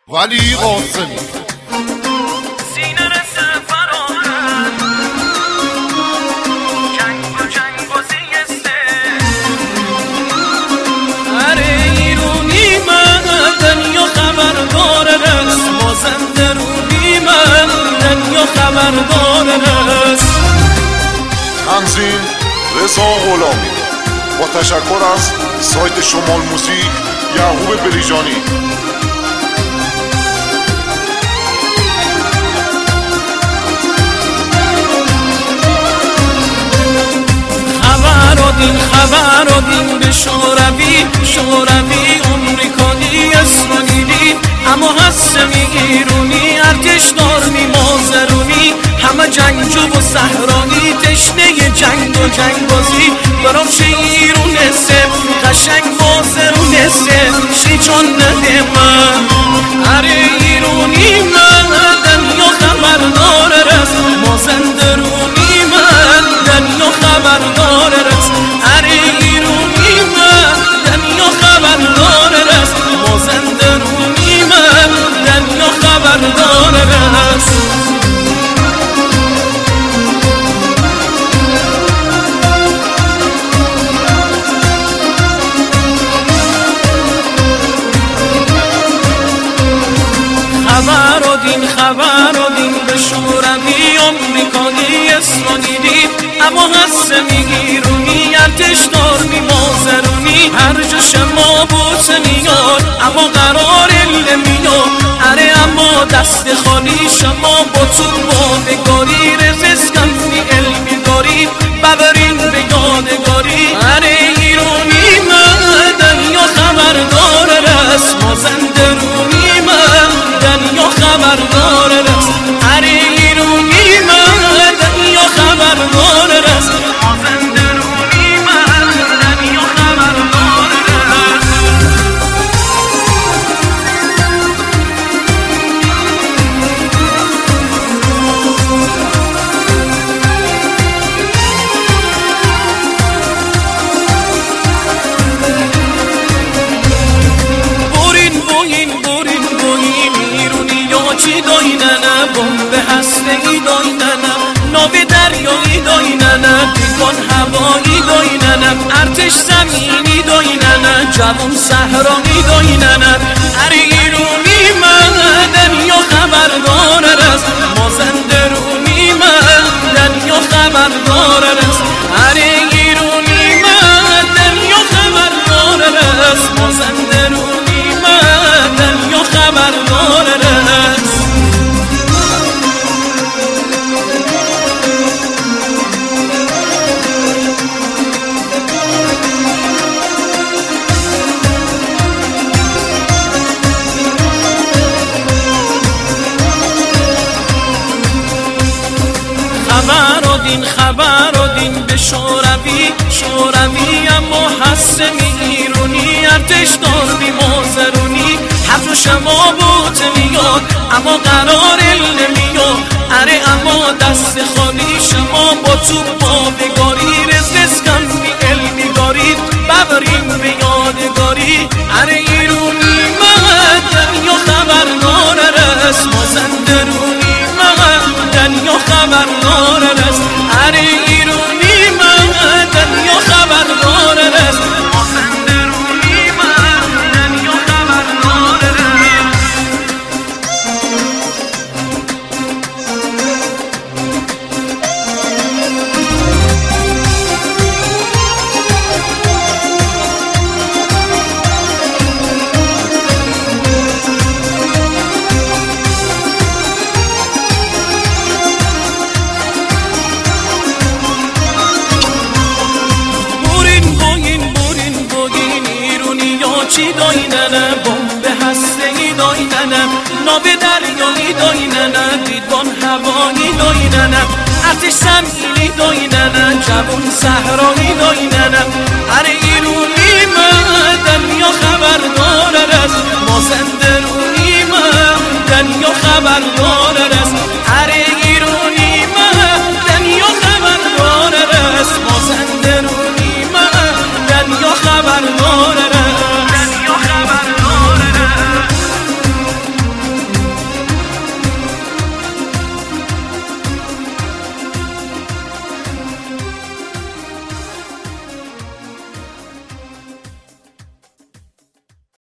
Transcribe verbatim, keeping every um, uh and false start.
ولی قاسمی سینه رسه فرامن جنگ و جنگ و زیسته اره ایرونی من دنیا خبردار رس مازنده رونی من دنیا خبردار رس. تنظیم رضا غلامی با تشکر از سایت شمال موزیک یعقوب بریجانی. خبر دین خبر دین به شوروی شوروی امریکایی اسرائیلی اما هستمی ایرونی ارتش دارمی مازرونی همه جنگجو و صحرانی تشنه جنگ و جنگ بازی برام چه ایرون سه قشنگ مازرون سه شی چون نده من اره ایرونی من دنیا خبردار رس مازنده رونی من دنیا خبردار رس اره ایرونی من دنیا خبردار رس مازنده رونی من دنیا خبردار رس. خبر دین خبر دین به شوروی امریکایی اسرائیلی اما هستمی ایرونی ارتش دارمی مازرونی هر جا شما بوت میاد اما قرار نمیاد اره اما دست خالی شما با تو بادگاری رزسکم بی علمی داری ببرین به یادگاری اره ایرونی من دنیا خبردار رس مازنده رونی من دنیا خبردار رس اره ایرونی من دنیا خبردار رس مازنده رونی من دنیا خبردار رس. بورین بوین بورین بوین ایرونی یا چی دایننه بمب هسته ای دایننه ناو دریایی دایننه دیوان هوایی دایننه ارتش زمینی دایننه جوان صحرایی دایننه اره ایرونی من دنیا خبردار رس مازنده رونی من دنیا خبردار رس اره ایرونی من دنیا خبردار رس مازنده رونی من دنیا خبردار رس. خبر دین خبر دین به شوروی شوروی اما هستمی ایرونی ارتش دارمی مازرونی حرف شما بوت میاد اما قرار نمیاد اره اما دست خالی شما با تو بادگاری رزقم بی علمی دارید ببرین به یادگاری اره ایرونی من دنیا خبردار رس مازنده رونی من دنیا خبردار رس اره ایرونی من دنیا خبردار رس مازنده رونی من دنیا خبردار رس. چی دایننه بمب هسته ای دایننه ناو دریایی دایننه دیدبان هوایی دایننه ارتش زمینی دایننه جوان صحرایی دایننه اره ایرونی من دنیا خبردار رس مازنده رونی من دنیا خبردار